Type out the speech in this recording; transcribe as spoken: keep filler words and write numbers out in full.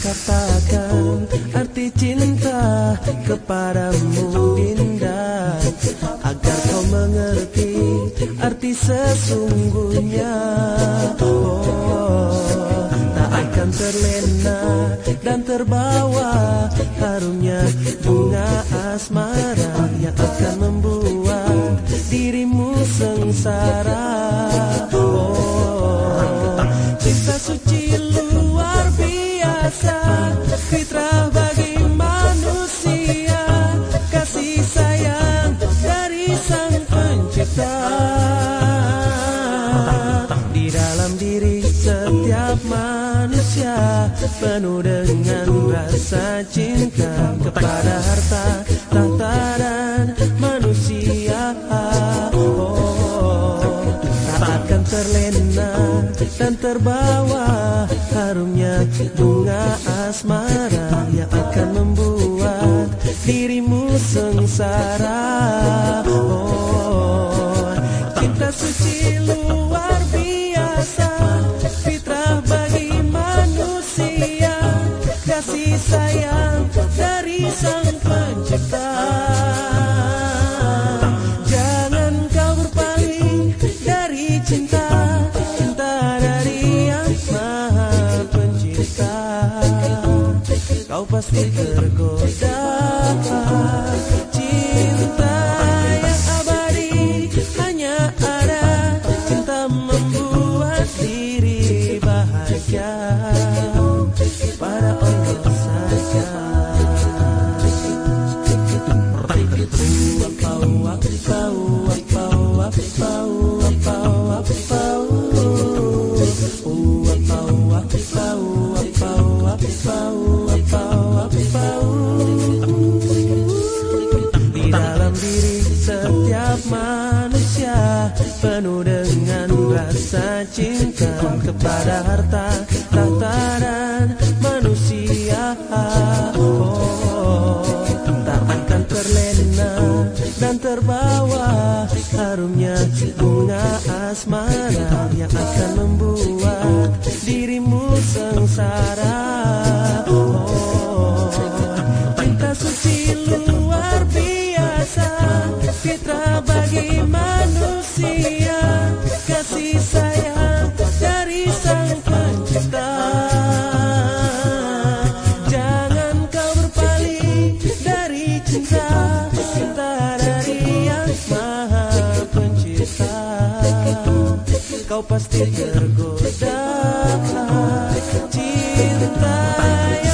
katakan arti cinta kepadamu Dinda, agar kau mengerti arti sesungguhnya. Oh, tak akan terlena dan terbawa harumnya bunga asmara yang akan membuat dirimu sengsara. Oh, cinta suci luar biasa, fitrah bagi manusia, kasih sayang dari Sang Pencipta. Di dalam diri setiap manusia penuh dengan rasa cinta kepada harta, tahta dan manusia. Oh, tak akan terlena dan terbawa harumnya bunga asmara yang akan membuat dirimu sengsara. Oh, cinta suci luar biasa, fitrah bagi manusia, kasih sayang dari Sang Pencipta. Jangan kau berpaling dari cinta, cinta dari Yang Maha Pencipta. Kau pasti tergoda cinta yang abadi, hanya ada cinta membuat diri bahagia pada Allah saja. Di dalam diri setiap manusia penuh dengan rasa cinta kepada harta, tahta dan manusia. Oh, tak akan terlena dan terbawa harumnya bunga asmara yang akan membuat dirimu sengsara. Oh, cinta suci luar biasa, fitrah bagi manusia, kasih sayang dari Sang Pencipta. Jangan kau berpaling dari cinta, cinta dari Yang Maha Pencipta. Kau pasti tergoda cinta